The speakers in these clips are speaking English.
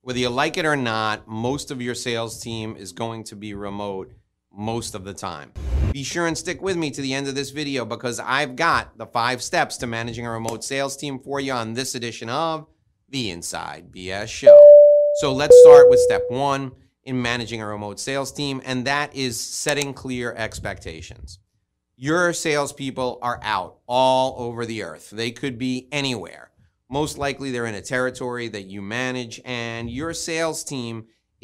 Whether you like it or not, most of your sales team is going to be remote most of the time. Be sure and stick with me to the end of this video because I've got the 5 steps to managing a remote sales team for you on this edition of the Inside BS Show. So let's start with step 1 in managing a remote sales team, and that is setting clear expectations. Your salespeople are out all over the earth. They could be anywhere. Most likely they're in a territory that you manage, and your sales team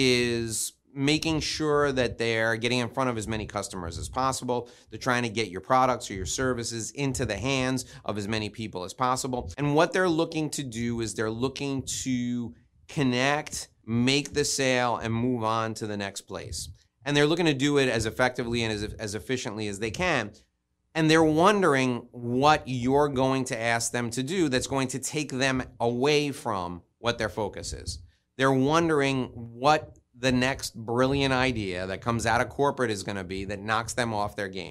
is making sure that they're getting in front of as many customers as possible. They're trying to get your products or your services into the hands of as many people as possible. And what they're looking to do is they're looking to connect, make the sale, and move on to the next place. And they're looking to do it as effectively and as efficiently as they can. And they're wondering what you're going to ask them to do that's going to take them away from what their focus is. They're wondering what the next brilliant idea that comes out of corporate is going to be that knocks them off their game.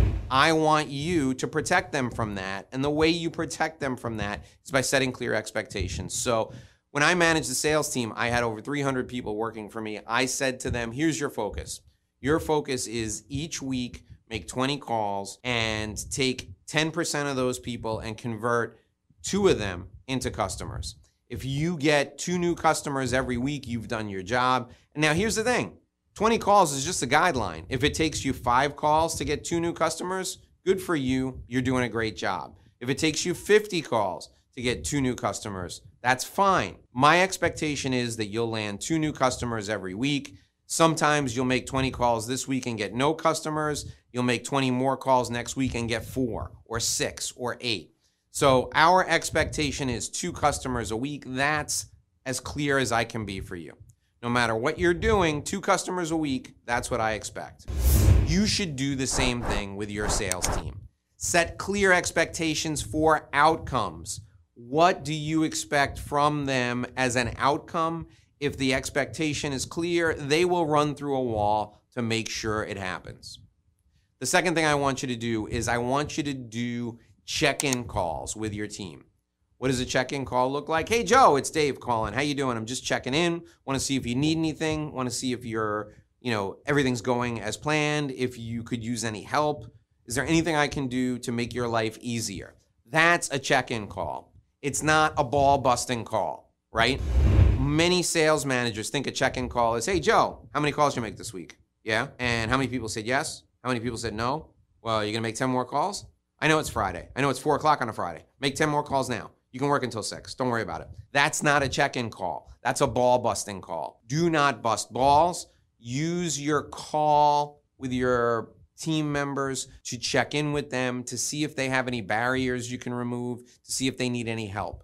I want you to protect them from that. And the way you protect them from that is by setting clear expectations. So when I managed the sales team, I had over 300 people working for me. I said to them, here's your focus. Your focus is each week, make 20 calls and take 10% of those people and convert 2 of them into customers. If you get 2 new customers every week, you've done your job. And now here's the thing, 20 calls is just a guideline. If it takes you 5 calls to get 2 new customers, good for you, you're doing a great job. If it takes you 50 calls to get 2 new customers, that's fine. My expectation is that you'll land 2 new customers every week. Sometimes you'll make 20 calls this week and get no customers. You'll make 20 more calls next week and get 4 or 6 or 8. So our expectation is 2 customers a week. That's as clear as I can be for you. No matter what you're doing, 2 customers a week, that's what I expect. You should do the same thing with your sales team. Set clear expectations for outcomes. What do you expect from them as an outcome? If the expectation is clear, they will run through a wall to make sure it happens. The second thing I want you to do is I want you to do check-in calls with your team. What does a check-in call look like? Hey, Joe, it's Dave calling. How you doing? I'm just checking in. Want to see if you need anything. Want to see if everything's going as planned. If you could use any help. Is there anything I can do to make your life easier? That's a check-in call. It's not a ball-busting call, right? Many sales managers think a check-in call is, hey, Joe, how many calls did you make this week? Yeah? And how many people said yes? How many people said no? Well, you're going to make 10 more calls? I know it's Friday. I know it's 4 o'clock on a Friday. Make 10 more calls now. You can work until 6. Don't worry about it. That's not a check-in call. That's a ball-busting call. Do not bust balls. Use your call with your team members to check in with them, to see if they have any barriers you can remove, to see if they need any help.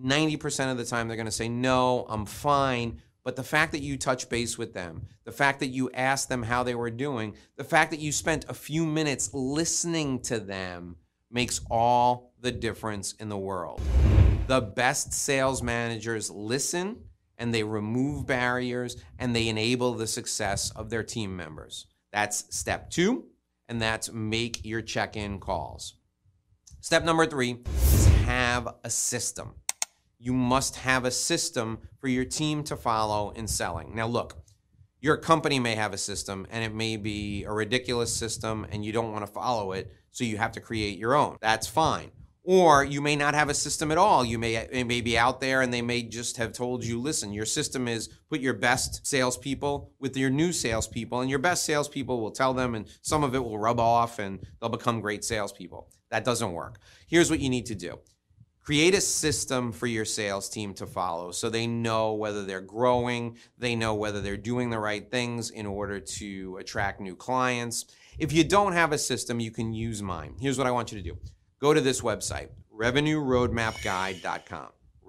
90% of the time, they're going to say, no, I'm fine. But the fact that you touch base with them, the fact that you asked them how they were doing, the fact that you spent a few minutes listening to them makes all the difference in the world. The best sales managers listen and they remove barriers and they enable the success of their team members. That's step 2, and that's make your check-in calls. Step number 3 is have a system. You must have a system for your team to follow in selling. Now look, your company may have a system and it may be a ridiculous system and you don't want to follow it, so you have to create your own. That's fine. Or you may not have a system at all. It may be out there and they may just have told you, listen, your system is put your best salespeople with your new salespeople, and your best salespeople will tell them, and some of it will rub off and they'll become great salespeople. That doesn't work. Here's what you need to do. Create a system for your sales team to follow so they know whether they're growing, they know whether they're doing the right things in order to attract new clients. If you don't have a system, you can use mine. Here's what I want you to do. Go to this website, revenueroadmapguide.com,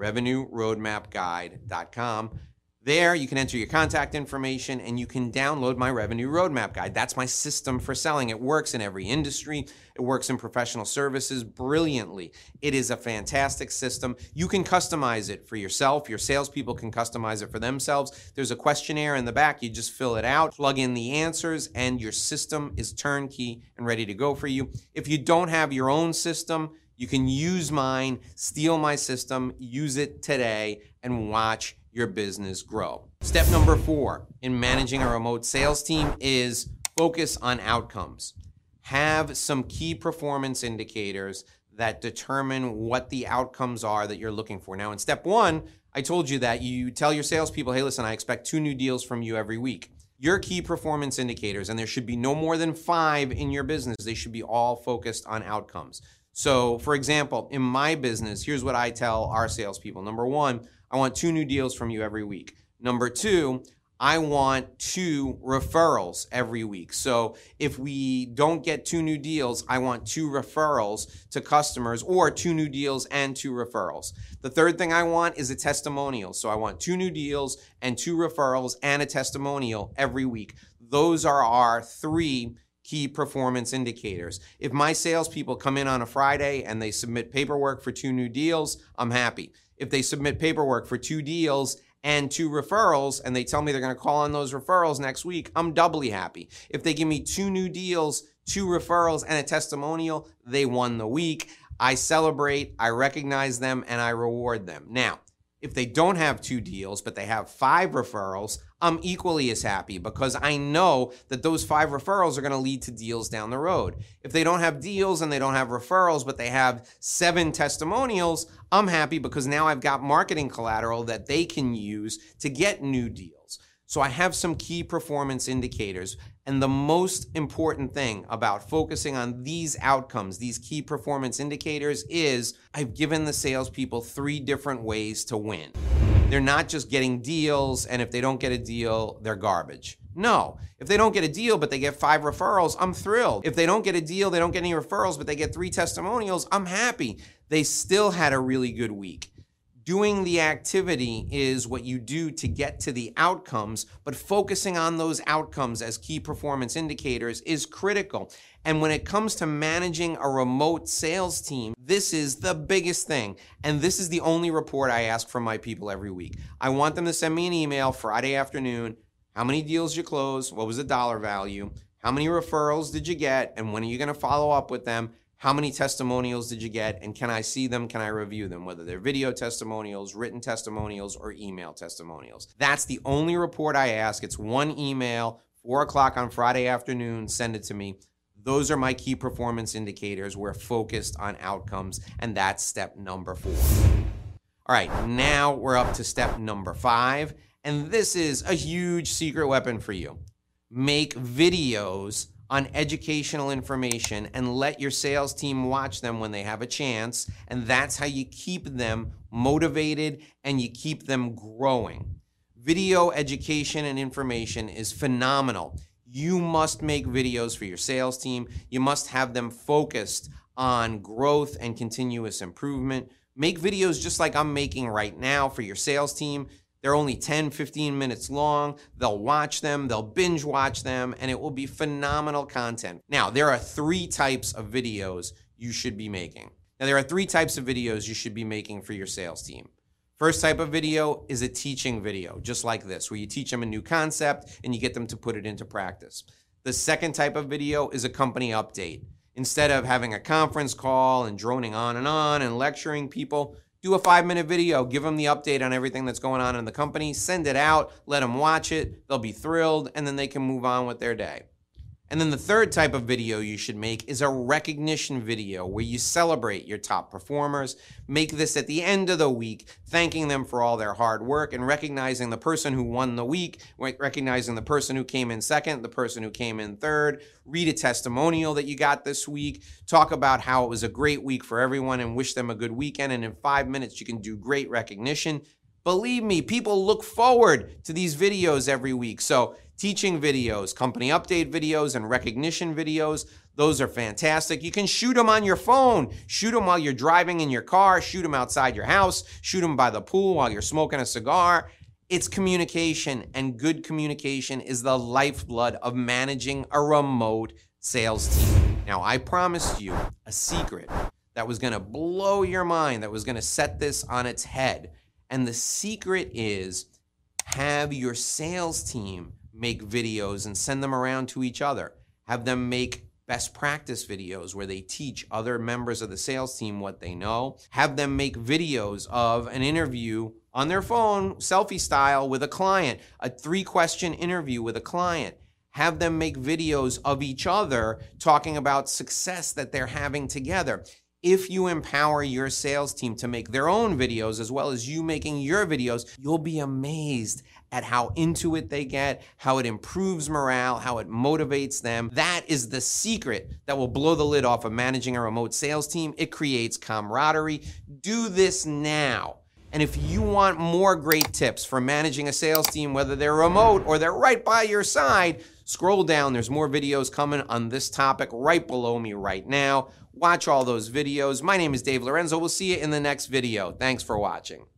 revenueroadmapguide.com. There, you can enter your contact information and you can download my Revenue Roadmap Guide. That's my system for selling. It works in every industry. It works in professional services brilliantly. It is a fantastic system. You can customize it for yourself. Your salespeople can customize it for themselves. There's a questionnaire in the back. You just fill it out, plug in the answers, and your system is turnkey and ready to go for you. If you don't have your own system, you can use mine, steal my system, use it today, and watch your business grow. Step number 4 in managing a remote sales team is focus on outcomes. Have some key performance indicators that determine what the outcomes are that you're looking for. Now, in step 1, I told you that you tell your salespeople, hey, listen, I expect 2 new deals from you every week. Your key performance indicators, and there should be no more than 5 in your business, they should be all focused on outcomes. So, for example, in my business, here's what I tell our salespeople. Number 1, I want 2 new deals from you every week. Number 2, I want 2 referrals every week. So if we don't get 2 new deals, I want 2 referrals to customers, or 2 new deals and 2 referrals. The third thing I want is a testimonial. So I want 2 new deals and 2 referrals and a testimonial every week. Those are our 3 key performance indicators. If my salespeople come in on a Friday and they submit paperwork for 2 new deals, I'm happy. If they submit paperwork for 2 deals and 2 referrals, and they tell me they're going to call on those referrals next week, I'm doubly happy. If they give me 2 new deals, 2 referrals, and a testimonial, they won the week. I celebrate, I recognize them, and I reward them. Now, if they don't have 2 deals, but they have 5 referrals, I'm equally as happy because I know that those 5 referrals are going to lead to deals down the road. If they don't have deals and they don't have referrals, but they have 7 testimonials, I'm happy because now I've got marketing collateral that they can use to get new deals. So I have some key performance indicators. And the most important thing about focusing on these outcomes, these key performance indicators, is I've given the salespeople 3 different ways to win. They're not just getting deals, and if they don't get a deal, they're garbage. No, if they don't get a deal, but they get 5 referrals, I'm thrilled. If they don't get a deal, they don't get any referrals, but they get 3 testimonials, I'm happy. They still had a really good week. Doing the activity is what you do to get to the outcomes, but focusing on those outcomes as key performance indicators is critical. And when it comes to managing a remote sales team, this is the biggest thing. And this is the only report I ask from my people every week. I want them to send me an email Friday afternoon. How many deals you close? What was the dollar value? How many referrals did you get? And when are you going to follow up with them? How many testimonials did you get? And can I see them? Can I review them? Whether they're video testimonials, written testimonials, or email testimonials. That's the only report I ask. It's 1 email, 4 o'clock on Friday afternoon. Send it to me. Those are my key performance indicators. We're focused on outcomes, and that's step number 4. All right, now we're up to step number 5, and this is a huge secret weapon for you. Make videos on educational information and let your sales team watch them when they have a chance, and that's how you keep them motivated and you keep them growing. Video education and information is phenomenal. You must make videos for your sales team. You must have them focused on growth and continuous improvement. Make videos just like I'm making right now for your sales team. They're only 10, 15 minutes long. They'll watch them, they'll binge watch them, and it will be phenomenal content. Now, there are 3 types of videos you should be making. Now, there are 3 types of videos you should be making for your sales team. First type of video is a teaching video, just like this, where you teach them a new concept and you get them to put it into practice. The second type of video is a company update. Instead of having a conference call and droning on and lecturing people, do a 5-minute video, give them the update on everything that's going on in the company, send it out, let them watch it, they'll be thrilled, and then they can move on with their day. And then the third type of video you should make is a recognition video where you celebrate your top performers. Make this at the end of the week, thanking them for all their hard work and recognizing the person who won the week, recognizing the person who came in second, the person who came in third. Read a testimonial that you got this week. Talk about how it was a great week for everyone and wish them a good weekend. And in 5 minutes, you can do great recognition. Believe me, people look forward to these videos every week. So teaching videos, company update videos, and recognition videos, those are fantastic. You can shoot them on your phone. Shoot them while you're driving in your car. Shoot them outside your house. Shoot them by the pool while you're smoking a cigar. It's communication, and good communication is the lifeblood of managing a remote sales team. Now, I promised you a secret that was going to blow your mind, that was going to set this on its head. And the secret is have your sales team make videos and send them around to each other. Have them make best practice videos where they teach other members of the sales team what they know. Have them make videos of an interview on their phone, selfie style, with a client, a 3-question interview with a client. Have them make videos of each other talking about success that they're having together. If you empower your sales team to make their own videos as well as you making your videos, you'll be amazed at how into it they get, how it improves morale, how it motivates them. That is the secret that will blow the lid off of managing a remote sales team. It creates camaraderie. Do this now. And if you want more great tips for managing a sales team, whether they're remote or they're right by your side, scroll down. There's more videos coming on this topic right below me right now. Watch all those videos. My name is Dave Lorenzo. We'll see you in the next video. Thanks for watching.